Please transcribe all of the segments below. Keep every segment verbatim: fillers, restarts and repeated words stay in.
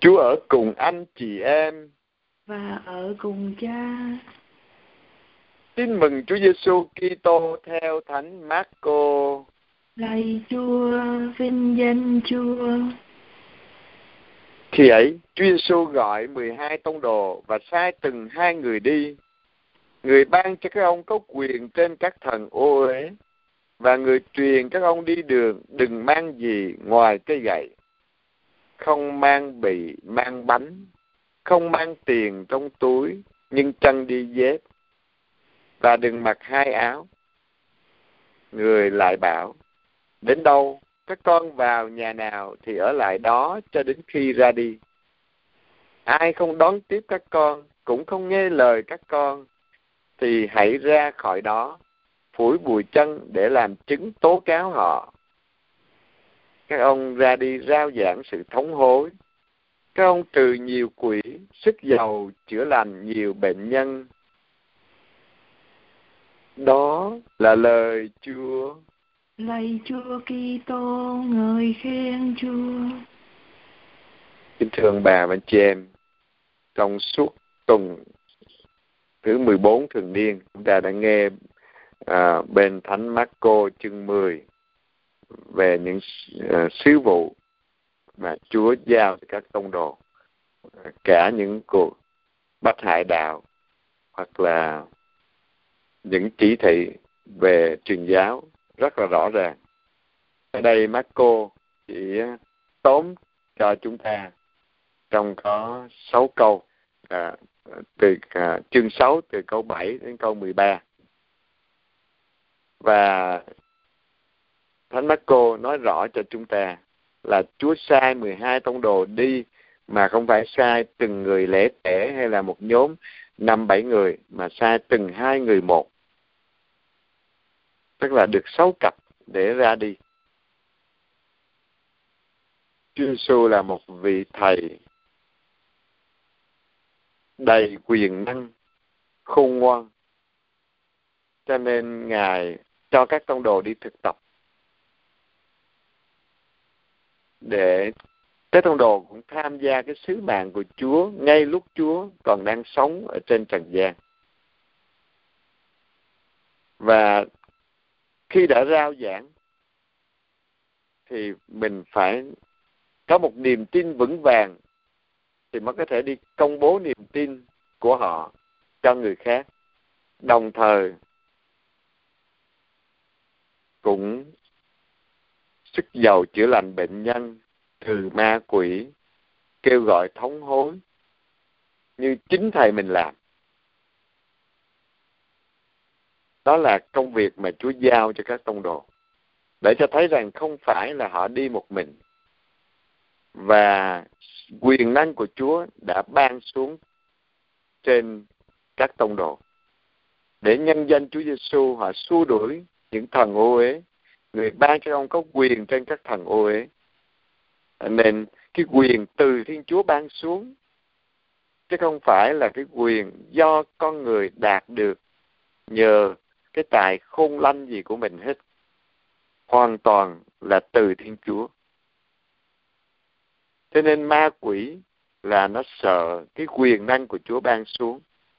Chúa ở cùng anh chị em và ở cùng Cha. Tin mừng Chúa Giêsu Kitô theo Thánh Mác-cô. Lạy Chúa, vinh danh Chúa. Khi ấy, Chúa Giêsu gọi mười hai tông đồ và sai từng hai người đi. Người ban cho các ông có quyền trên các thần ô uế, và người truyền các ông đi đường đừng mang gì ngoài cây gậy, không mang bị, mang bánh, không mang tiền trong túi, nhưng chân đi dép, và đừng mặc hai áo. Người lại bảo, đến đâu các con vào nhà nào thì ở lại đó cho đến khi ra đi. Ai không đón tiếp các con, cũng không nghe lời các con, thì hãy ra khỏi đó, phủi bụi chân để làm chứng tố cáo họ. Các ông ra đi rao giảng sự thống hối. Các ông trừ nhiều quỷ, sức giàu chữa lành nhiều bệnh nhân. Đó là lời Chúa. Lạy Chúa Kitô, ngợi khen Chúa. Kính thưa ông bà và anh chị em, trong suốt tuần thứ mười bốn thường niên, chúng ta đã nghe à, bên Thánh Mác-cô chương mười về những uh, sứ vụ mà Chúa giao cho các tông đồ, cả những cuộc bắt hại đạo hoặc là những chỉ thị về truyền giáo rất là rõ ràng. Ở đây Mác-cô chỉ tóm cho chúng ta trong có sáu câu, à, từ à, chương sáu từ câu bảy đến câu mười ba. Và Thánh Mác-cô nói rõ cho chúng ta là Chúa sai mười hai tông đồ đi, mà không phải sai từng người lẻ tẻ hay là một nhóm năm bảy người, mà sai từng hai người một. Tức là được sáu cặp để ra đi. Chúa Giêsu là một vị thầy đầy quyền năng, khôn ngoan, cho nên Ngài cho các tông đồ đi thực tập, để các tông đồ cũng tham gia cái sứ mạng của Chúa ngay lúc Chúa còn đang sống ở trên trần gian. Và khi đã rao giảng thì mình phải có một niềm tin vững vàng thì mới có thể đi công bố niềm tin của họ cho người khác, đồng thời cũng sức giàu chữa lành bệnh nhân, trừ ma quỷ, kêu gọi thống hối như chính thầy mình làm. Đó là công việc mà Chúa giao cho các tông đồ, để cho thấy rằng không phải là họ đi một mình, và quyền năng của Chúa đã ban xuống trên các tông đồ để nhân danh Chúa Giêsu họ xua đuổi những thần ô uế. Người ban cho ông có quyền trên các thần ô uế, nên cái quyền từ Thiên Chúa ban xuống, chứ không phải là cái quyền do con người đạt được nhờ cái tài khôn lanh gì của mình hết. Hoàn toàn là từ Thiên Chúa. Cho nên ma quỷ là nó sợ cái quyền năng của Chúa ban xuống.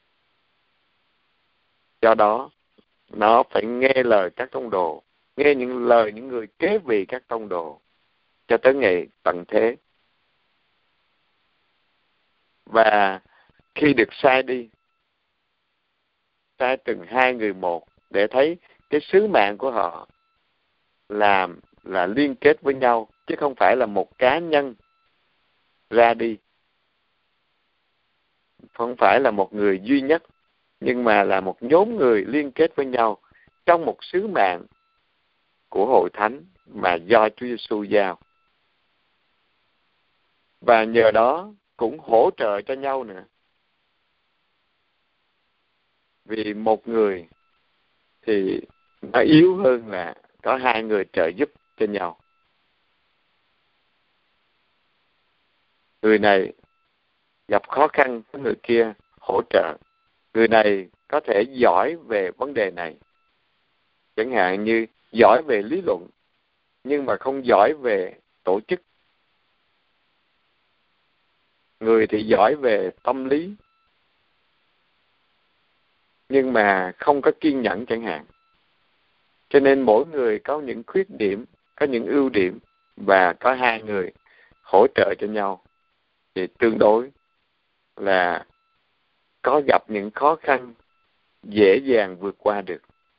Do đó, nó phải nghe lời các tông đồ, nghe những lời những người kế vị các tông đồ cho tới ngày tận thế. Và khi được sai đi, sai từng hai người một, để thấy cái sứ mạng của họ làm là liên kết với nhau, chứ không phải là một cá nhân ra đi, không phải là một người duy nhất, nhưng mà là một nhóm người liên kết với nhau trong một sứ mạng của hội thánh mà do Chúa Giêsu giao. Và nhờ đó cũng hỗ trợ cho nhau nữa. Vì một người thì nó yếu hơn là có hai người trợ giúp cho nhau. Người này gặp khó khăn, người kia hỗ trợ. Người này có thể giỏi về vấn đề này, chẳng hạn như giỏi về lý luận, nhưng mà không giỏi về tổ chức. người thì giỏi về tâm lý, nhưng mà không có kiên nhẫn chẳng hạn. Cho nên mỗi người có những khuyết điểm, có những ưu điểm, và có hai người hỗ trợ cho nhau thì tương đối là có gặp những khó khăn dễ dàng vượt qua được.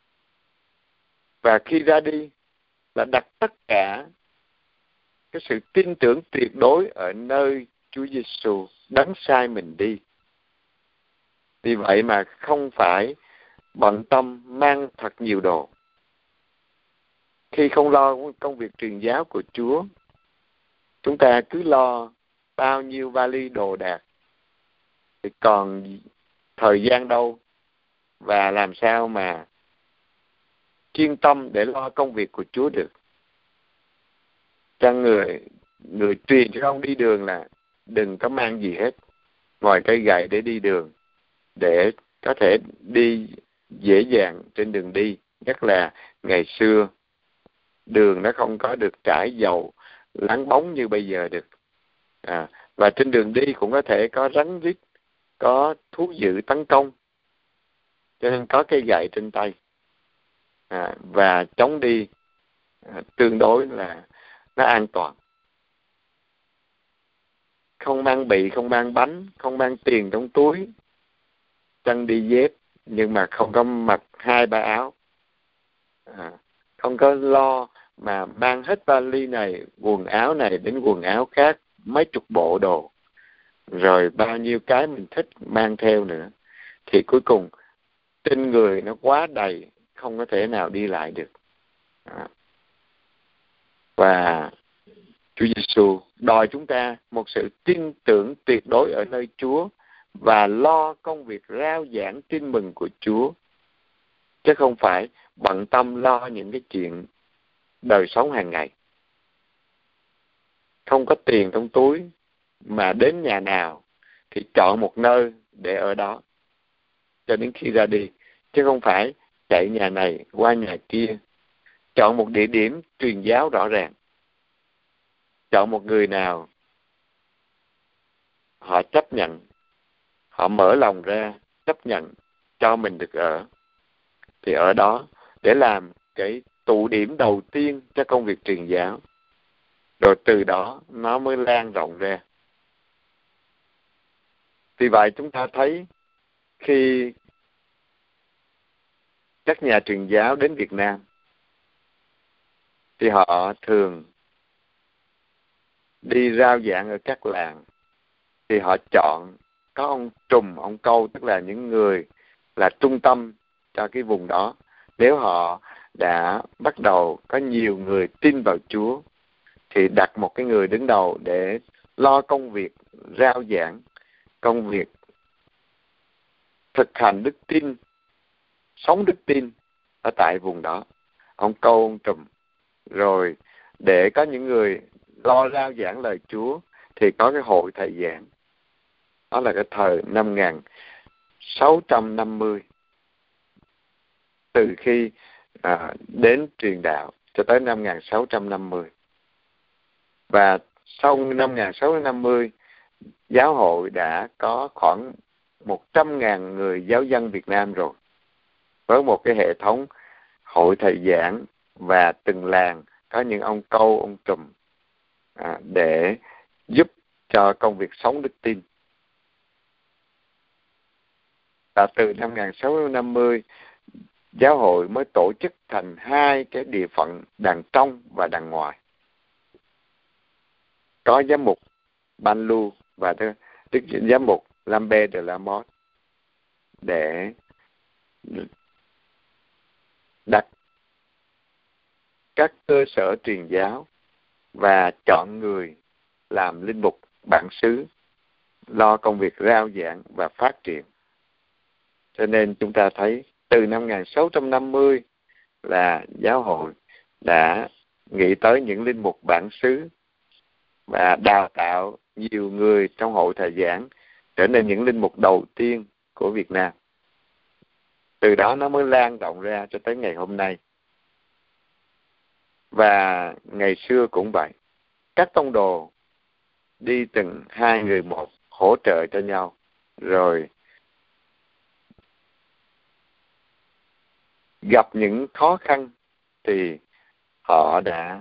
Và khi ra đi là đặt tất cả cái sự tin tưởng tuyệt đối ở nơi Chúa Giêsu đấng sai mình đi. Vì vậy mà không phải bận tâm mang thật nhiều đồ. Khi không lo công việc truyền giáo của Chúa, chúng ta cứ lo bao nhiêu vali đồ đạc thì còn thời gian đâu và làm sao mà chuyên tâm để lo công việc của Chúa được. Cho người người truyền cho ông đi đường là đừng có mang gì hết ngoài cây gậy để đi đường, để có thể đi dễ dàng trên đường đi. Nhất là ngày xưa đường nó không có được trải dầu láng bóng như bây giờ được, à, và trên đường đi cũng có thể có rắn rít, có thú dữ tấn công, cho nên có cây gậy trên tay, à, và chống đi à, tương đối là nó an toàn. Không mang bị, không mang bánh, không mang tiền trong túi, chân đi dép nhưng mà không có mặc hai ba áo, à, không có lo mà mang hết vali này, quần áo này đến quần áo khác, mấy chục bộ đồ, rồi bao nhiêu cái mình thích mang theo nữa, thì cuối cùng trên người nó quá đầy, không có thể nào đi lại được. À. Và Chúa Giêsu đòi chúng ta một sự tin tưởng tuyệt đối ở nơi Chúa và lo công việc rao giảng tin mừng của Chúa, chứ không phải bận tâm lo những cái chuyện đời sống hàng ngày. Không có tiền trong túi mà đến nhà nào thì chọn một nơi để ở đó cho đến khi ra đi, chứ không phải chạy nhà này qua nhà kia. Chọn một địa điểm truyền giáo rõ ràng, chọn một người nào họ chấp nhận, họ mở lòng ra chấp nhận cho mình được ở, thì ở đó để làm cái tụ điểm đầu tiên cho công việc truyền giáo, rồi từ đó nó mới lan rộng ra. Vì vậy chúng ta thấy khi các nhà truyền giáo đến Việt Nam thì họ thường đi rao giảng ở các làng, thì họ chọn có ông trùm, ông câu, tức là những người là trung tâm cho cái vùng đó. Nếu họ đã bắt đầu có nhiều người tin vào Chúa thì đặt một cái người đứng đầu để lo công việc rao giảng, công việc thực hành đức tin, sống đức tin ở tại vùng đó. Ông câu, ông trùm. Rồi để có những người lo rao giảng lời Chúa thì có cái hội thầy giảng. Đó là cái thời năm một nghìn sáu trăm năm mươi, từ khi à, đến truyền đạo cho tới năm một nghìn sáu trăm năm mươi. Và sau năm một nghìn sáu trăm năm mươi, giáo hội đã có khoảng một trăm ngàn người giáo dân Việt Nam rồi, với một cái hệ thống hội thầy giảng, và từng làng có những ông câu, ông trùm à, để giúp cho công việc sống đức tin. Và từ năm một nghìn sáu trăm năm mươi, giáo hội mới tổ chức thành hai cái địa phận, đàn trong và đàn ngoài. Có giám mục Ban Lu và đức giám mục Lambert de la Mothe để đặt các cơ sở truyền giáo và chọn người làm linh mục bản xứ, lo công việc rao giảng và phát triển. Cho nên chúng ta thấy từ năm một nghìn sáu trăm năm mươi là giáo hội đã nghĩ tới những linh mục bản xứ và đào tạo nhiều người trong hội thầy giảng trở nên những linh mục đầu tiên của Việt Nam. Từ đó nó mới lan rộng ra cho tới ngày hôm nay. Và ngày xưa cũng vậy. Các tông đồ đi từng hai người một, hỗ trợ cho nhau. Rồi gặp những khó khăn thì họ đã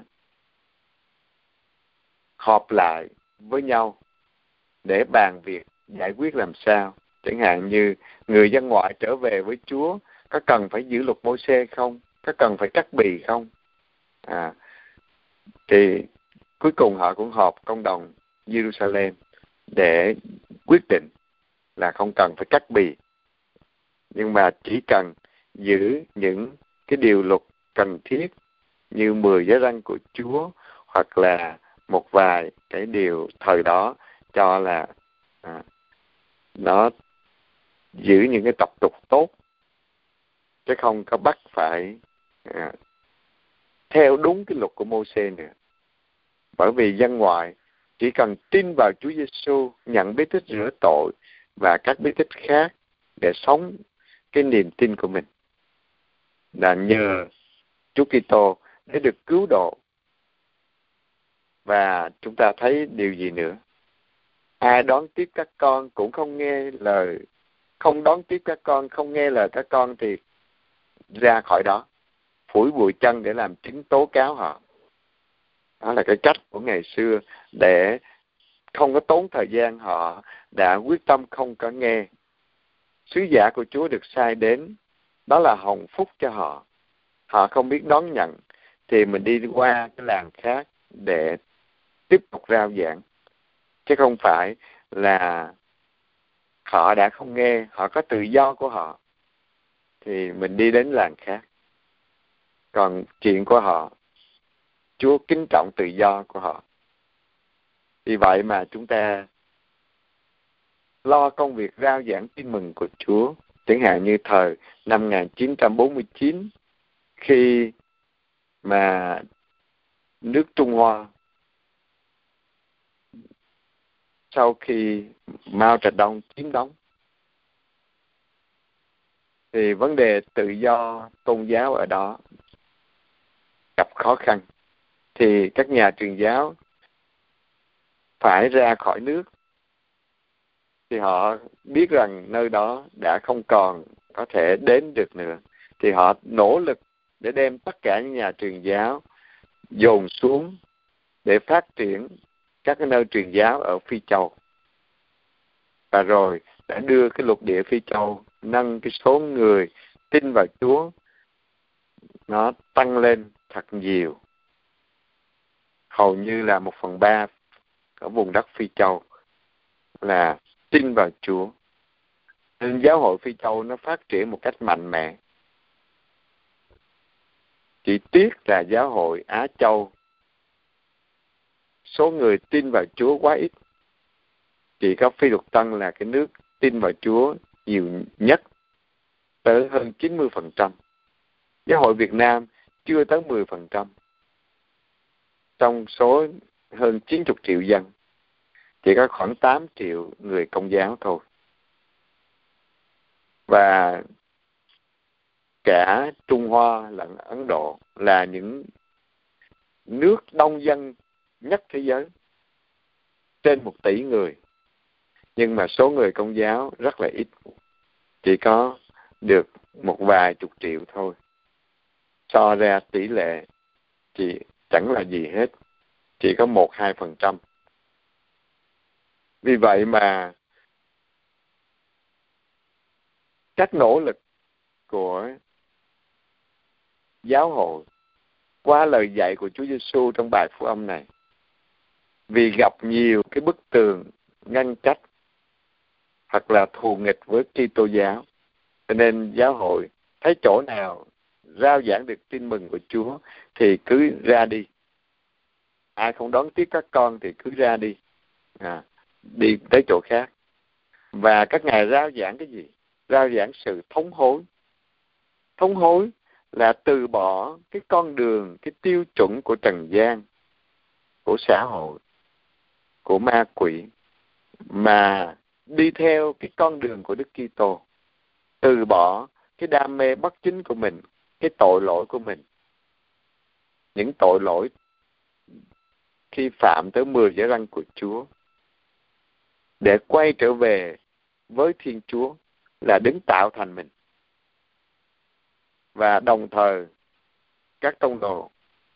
họp lại với nhau để bàn việc giải quyết làm sao. Chẳng hạn như người dân ngoại trở về với Chúa, có cần phải giữ luật Mô-sê không? Có cần phải cắt bì không? À, thì cuối cùng họ cũng họp công đồng Jerusalem để quyết định là không cần phải cắt bì, nhưng mà chỉ cần giữ những cái điều luật cần thiết như mười giới răn của Chúa, hoặc là một vài cái điều thời đó cho là à, nó giữ những cái tập tục tốt, chứ không có bắt phải à, theo đúng cái luật của Mô-sê nữa. Bởi vì dân ngoại chỉ cần tin vào Chúa Giêsu, nhận bí tích rửa tội và các bí tích khác để sống cái niềm tin của mình, là nhờ Chúa Kitô để được cứu độ. Và chúng ta thấy điều gì nữa? Ai đón tiếp các con cũng không nghe lời, không đón tiếp các con, không nghe lời các con thì ra khỏi đó, phủi bụi chân để làm chứng tố cáo họ. Đó là cái cách của ngày xưa để không có tốn thời gian. Họ đã quyết tâm không có nghe. Sứ giả của Chúa được sai đến, đó là hồng phúc cho họ. Họ không biết đón nhận thì mình đi qua cái làng khác để tiếp tục rao giảng, chứ không phải là họ đã không nghe. Họ có tự do của họ thì mình đi đến làng khác. Còn chuyện của họ, Chúa kính trọng tự do của họ. Vì vậy mà chúng ta lo công việc rao giảng tin mừng của Chúa. Chẳng hạn như thời năm một nghìn chín trăm bốn mươi chín, khi mà nước Trung Hoa sau khi Mao Trạch Đông chiếm đóng, thì vấn đề tự do tôn giáo ở đó gặp khó khăn. Thì các nhà truyền giáo phải ra khỏi nước. Thì họ biết rằng nơi đó đã không còn có thể đến được nữa. Thì họ nỗ lực để đem tất cả những nhà truyền giáo dồn xuống để phát triển các cái nơi truyền giáo ở Phi Châu. Và rồi đã đưa cái lục địa Phi Châu, nâng cái số người tin vào Chúa nó tăng lên thật nhiều. Hầu như là một phần ba ở vùng đất Phi Châu là tin vào Chúa. Nên giáo hội Phi Châu nó phát triển một cách mạnh mẽ. Chỉ tiếc là giáo hội Á Châu, số người tin vào Chúa quá ít. Chỉ có Phi Luật Tân là cái nước tin vào Chúa nhiều nhất, tới hơn chín mươi phần trăm. Giáo hội Việt Nam chưa tới mười phần trăm. Trong số hơn chín mươi triệu dân, chỉ có khoảng tám triệu người Công giáo thôi. Và cả Trung Hoa lẫn Ấn Độ là những nước đông dân nhất thế giới, trên một tỷ người. Nhưng mà số người Công giáo rất là ít, chỉ có được một vài chục triệu thôi. So ra tỷ lệ chỉ chẳng là gì hết, chỉ có một hai phần trăm. Vì vậy mà các nỗ lực của giáo hội qua lời dạy của Chúa Giêsu trong bài phúc âm này, vì gặp nhiều cái bức tường ngăn cách hoặc là thù nghịch với Kitô giáo, cho nên giáo hội thấy chỗ nào rao giảng được tin mừng của Chúa thì cứ ra đi. Ai không đón tiếp các con thì cứ ra đi, à, đi tới chỗ khác. Và các ngài rao giảng cái gì? Rao giảng sự thống hối. Thống hối là từ bỏ cái con đường, cái tiêu chuẩn của trần gian, của xã hội, của ma quỷ, mà đi theo cái con đường của Đức Kitô. Từ bỏ cái đam mê bất chính của mình, cái tội lỗi của mình. Những tội lỗi khi phạm tới mười giới răn của Chúa. để quay trở về với Thiên Chúa là đấng tạo thành mình. Và đồng thời các tông đồ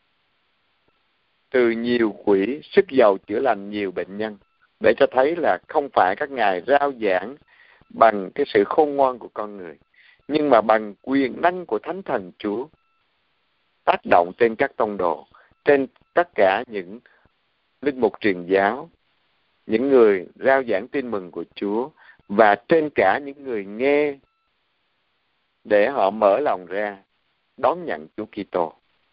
từ nhiều quỹ sức giàu chữa lành nhiều bệnh nhân, để cho thấy là không phải các ngài rao giảng bằng cái sự khôn ngoan của con người, nhưng mà bằng quyền năng của Thánh Thần Chúa tác động trên các tông đồ, trên tất cả những linh mục truyền giáo, những người rao giảng tin mừng của Chúa, và trên cả những người nghe, để họ mở lòng ra đón nhận Chúa Kitô.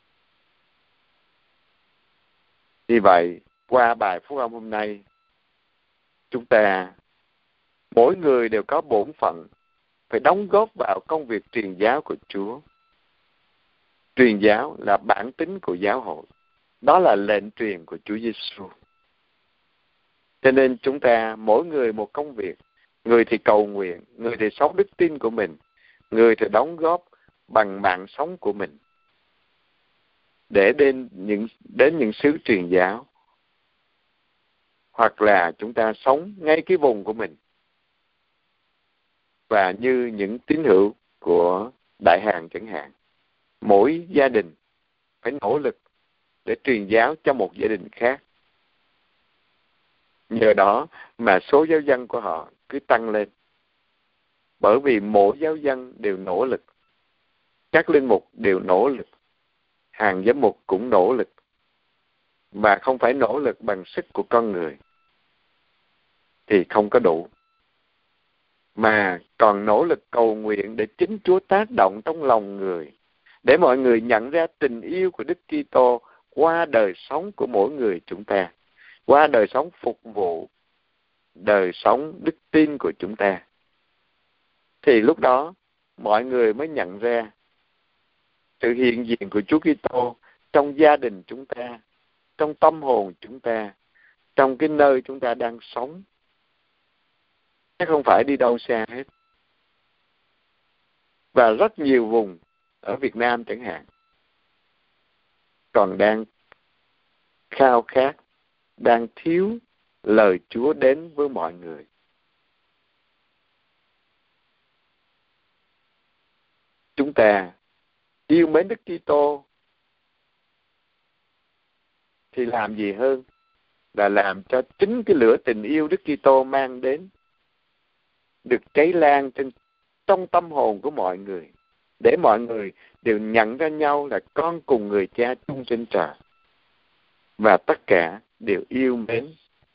Vì vậy, qua bài phúc âm hôm nay, chúng ta mỗi người đều có bổn phận phải đóng góp vào công việc truyền giáo của Chúa. Truyền giáo là bản tính của giáo hội, đó là lệnh truyền của Chúa Giêsu. Cho nên chúng ta mỗi người một công việc, người thì cầu nguyện, người thì sống đức tin của mình, người thì đóng góp bằng mạng sống của mình để đến những đến những xứ truyền giáo, hoặc là chúng ta sống ngay cái vùng của mình. Và như những tín hữu của Đại Hàn chẳng hạn, mỗi gia đình phải nỗ lực để truyền giáo cho một gia đình khác. Nhờ đó mà số giáo dân của họ cứ tăng lên, bởi vì mỗi giáo dân đều nỗ lực, các linh mục đều nỗ lực, hàng giám mục cũng nỗ lực, mà không phải nỗ lực bằng sức của con người thì không có đủ, mà còn nỗ lực cầu nguyện để chính Chúa tác động trong lòng người, để mọi người nhận ra tình yêu của Đức Kitô qua đời sống của mỗi người chúng ta, qua đời sống phục vụ, đời sống đức tin của chúng ta. Thì lúc đó mọi người mới nhận ra sự hiện diện của Chúa Kitô trong gia đình chúng ta, trong tâm hồn chúng ta, trong cái nơi chúng ta đang sống. Chứ không phải đi đâu xa hết. Và rất nhiều vùng ở Việt Nam chẳng hạn còn đang khao khát, đang thiếu lời Chúa đến với mọi người. Chúng ta yêu mến Đức Kitô thì làm gì hơn là làm cho chính cái lửa tình yêu Đức Kitô mang đến được cháy lan trên trong tâm hồn của mọi người, để mọi người đều nhận ra nhau là con cùng người Cha chung trên trời, và tất cả đều yêu mến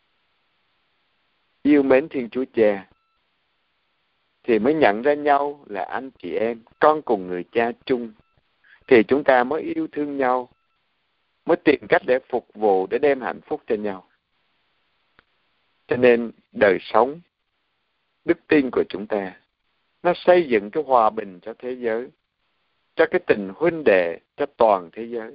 yêu mến Thiên Chúa Cha, thì mới nhận ra nhau là anh chị em, con cùng người Cha chung, thì chúng ta mới yêu thương nhau, mới tìm cách để phục vụ, để đem hạnh phúc cho nhau. Cho nên đời sống đức tin của chúng ta nó xây dựng cái hòa bình cho thế giới, cho cái tình huynh đệ cho toàn thế giới.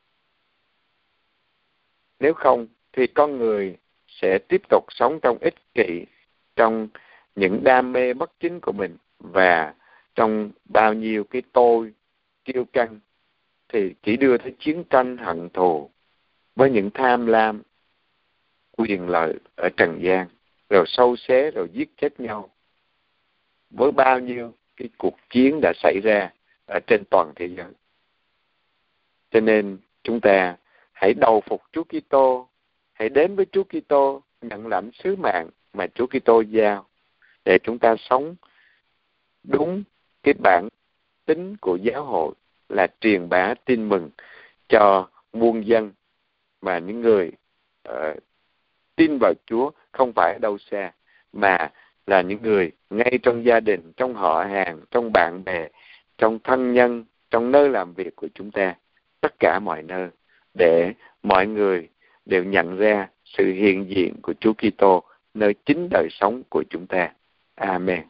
Nếu không thì con người sẽ tiếp tục sống trong ích kỷ, trong những đam mê bất chính của mình, và trong bao nhiêu cái tôi kiêu căng, thì chỉ đưa tới chiến tranh hận thù với những tham lam quyền lợi ở trần gian, rồi sâu xé, rồi giết chết nhau, với bao nhiêu cái cuộc chiến đã xảy ra ở trên toàn thế giới. Cho nên chúng ta hãy đầu phục Chúa Kitô, hãy đến với Chúa Kitô, nhận lãnh sứ mạng mà Chúa Kitô giao, để chúng ta sống đúng cái bản tính của giáo hội, là truyền bá tin mừng cho muôn dân, mà những người uh, tin vào Chúa không phải ở đâu xa, mà là những người ngay trong gia đình, trong họ hàng, trong bạn bè, trong thân nhân, trong nơi làm việc của chúng ta, tất cả mọi nơi, để mọi người đều nhận ra sự hiện diện của Chúa Kitô nơi chính đời sống của chúng ta. Amen.